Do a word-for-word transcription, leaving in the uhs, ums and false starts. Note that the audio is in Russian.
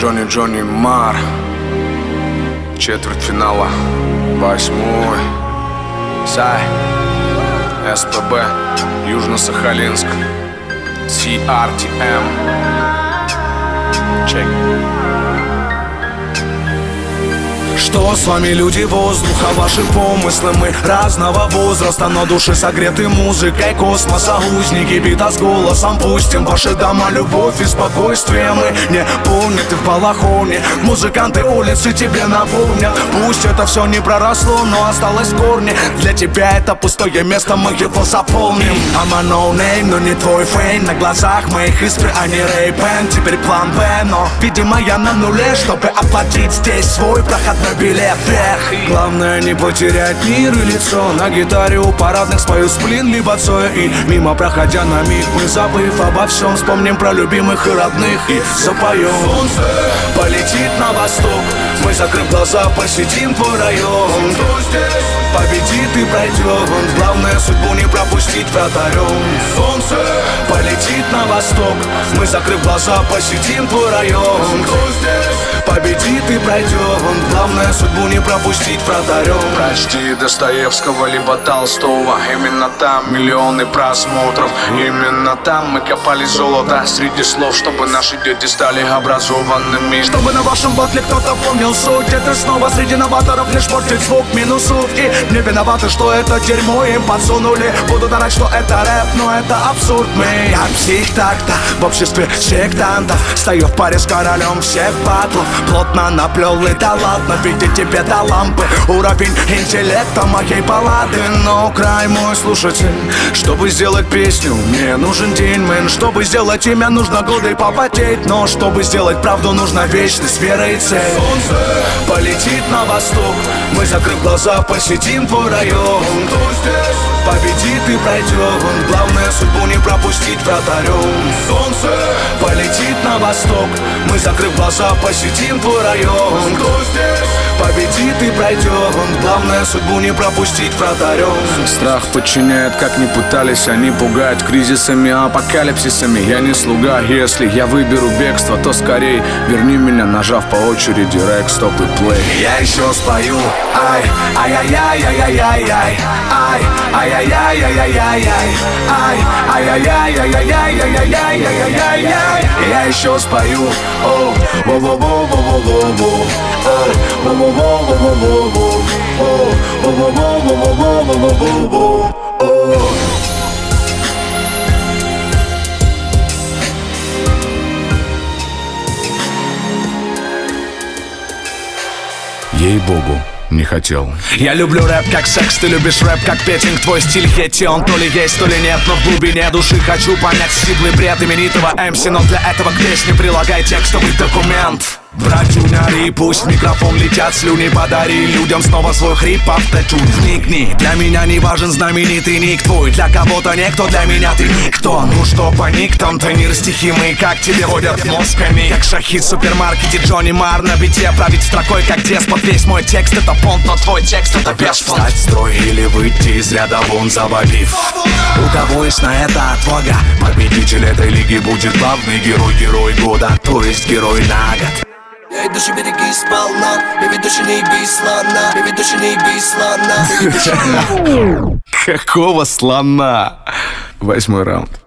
Джонни Джонни Мар. Четвертьфинала, восьмой. Сай, СПБ, Южно-Сахалинск, Си Ар Ти Эм. Чек. Что с вами, люди воздуха, ваши помыслы? Мы разного возраста, но души согреты музыкой космоса. Узники бита с голосом, пустим ваши дома любовь и спокойствие. Мы не поняты в балахоне, музыканты улицы тебе напомнят. Пусть это все не проросло, но осталось в корне. Для тебя это пустое место, мы его заполним. I'm a no name, но не твой фейн. На глазах моих искры, а не Ray-Ban. Теперь план Б, но, видимо, я на нуле, чтобы оплатить здесь свой проходной билет вверх. Главное не потерять мир и лицо. На гитаре у парадных спою сплин либо Цоя. И мимо проходя на миг, мы, забыв обо всем, вспомним про любимых и родных и запоем. Солнце полетит на восток, мы, закрыв глаза, посетим твой район. Кто здесь победит и пройдет, главное судьбу не пропустить вратарем. Солнце полетит на восток, мы, закрыв глаза, посетим твой район. Кто здесь победит и пройдет, главное судьбу не пропустить вратарем. Прочти Достоевского либо Толстого. Именно там миллионы просмотров. Именно там мы копали золото среди слов, чтобы наши дети стали образованными. Чтобы на вашем батле кто-то помнил суть. Это снова среди новаторов лишь портит звук минусов. И не виноваты, что это дерьмо им подсунули. Будут орать, что это рэп, но это абсурд. Мы, я псих так-то в обществе сектантов. Стою в паре с королем всех батлов. Плотно наплел и да ладно, видеть тебе до лампы. Уровень интеллекта моей баллады. Но край мой слушатель, чтобы сделать песню, мне нужен день, мэн. Чтобы сделать имя, нужно годы попотеть. Но чтобы сделать правду, нужна вечность, вера и цель. Солнце полетит на восток, мы, закрыв глаза, посетим твой район. Кто здесь победит и пройдет, главное судьбу не пропустить вратарем. Солнце полетит на восток, мы, закрыв глаза, посетим твой район. Кто здесь победит и пройдет, главное судьбу не пропустить вратарем. Страх подчиняет, как ни пытались они пугать кризисами, апокалипсисами. Я не слуга, если я выберу бегство, то скорей верни меня, нажав по очереди рэк, стоп и плей. Я еще спою, ай, ай-яй-яй-яй-яй-яй, ай, ай-яй-яй-яй-яй-яй, ай, ай-яй-яй-яй-яй-яй-яй-яй-яй. Я еще спою, о, во-во-во-во-во-во-во, о, во-во-во-во-во-во-во, о, во-во-во-во-во-во-во-во, о. Ей-богу, не хотел. Я люблю рэп как секс, ты любишь рэп как петинг. Твой стиль хетти, он то ли есть, то ли нет. Но в глубине души хочу понять сиплый бред именитого эм си. Но для этого к песне прилагай текстовый документ. Братюняри, пусть в микрофон летят слюни. Подари людям снова свой хрип, автотюн. Вникни, для меня не важен знаменитый ник твой. Для кого-то никто, для меня ты никто. Ну что, паник, там тонир стихи мы. Как тебе водят мозгами, как шахид в супермаркете Джонни Мар на бите. Править строкой, как деспот. Весь мой текст это понт, но твой текст это бешфон. Встать в строй или выйти из ряда вон, завалив. У кого есть на это отвага? Победитель этой лиги будет главный герой, герой года, то есть герой на год. Эй, души береги сполна, и ведущий не еби слона, и ведущий не еби слона. Какого слона? Восьмой раунд.